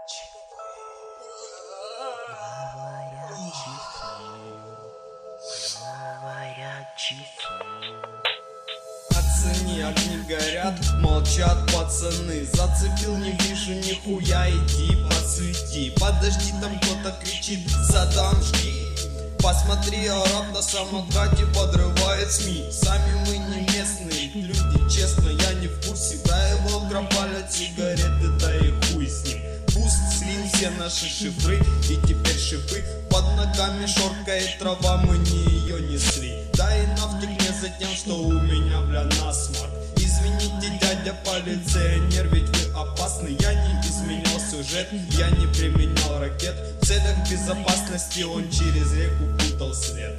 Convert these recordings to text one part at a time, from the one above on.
Оцени, огни горят, молчат пацаны. Зацепил, не вижу нихуя, иди подсвети. Подожди, там кто-то кричит, задам, жги. Посмотри, араб на самокате подрывает СМИ. Сами мы не местные люди, честно, я не в курсе. Про его грабалят сигареты, да и хуй с ним. Пусть слил все наши шифры, и теперь шипы. Под ногами шоркает трава, мы ее несли. Да и нафиг мне за тем, что у меня, бля, насморк. Извините, дядя полиционер, ведь вы опасны. Я не изменял сюжет, я не применял ракет. В целях безопасности он через реку путал след.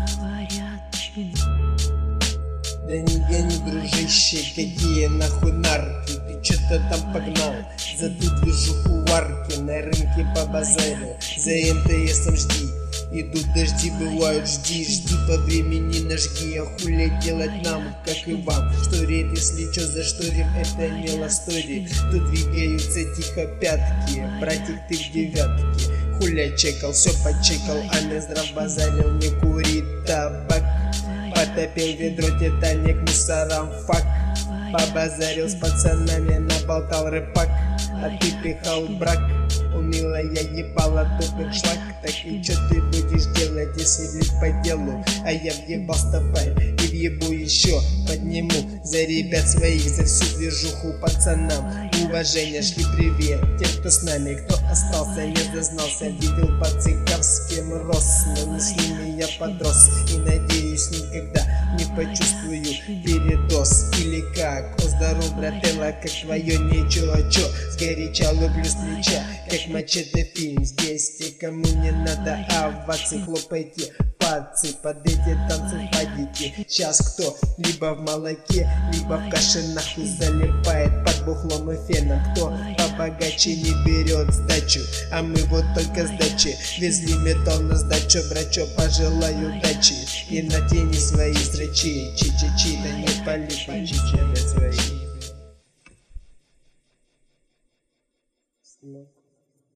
Да не гони, дружище, какие нахуй нарки. Ты чё-то там погнал, за ту движуху в арке. На рынке по базару, за МТСом жди. Идут дожди, бывают, жди по времени нажги. А хули делать нам, как и вам? Шторит, если чё зашторим, это не ластори. Тут двигаются тихо пятки, братик, ты в девятке. Хуля чекал, все почекал, а не здрав базарил, не курит табак. Потопил ведро, Титаник мусорам, фак. Побазарил с пацанами, наболтал рэпак. А ты пихал брак, умелая ебала тупик шлак. Так и чё ты будешь делать, если влить по делу? А я въебал с тобой и въебу еще. Подниму за ребят своих, за всю движуху пацанам. Уважение, шли привет тем, кто с нами, кто остался, не дознался. Видел пациков, с кем рос, но не с ними я подрос. И надеюсь, никогда не почувствую передоз. Или как, о здоров, брателла, как твое ничего, чё. Сгоряча луплю с плеча, как мачете фильм. Здесь те, кому не надо овации, хлопайте пальцы, под эти танцы падите. Сейчас кто либо в молоке, либо в каше нахуй залипает под бухлом и феном. Кто побогаче не берет сдачу, а мы вот только сдачи. Везли металл на сдачу, брачо, пожелаю удачи. И натяни свои зрачи, чи-чи-чи, да не пали, почичи свои.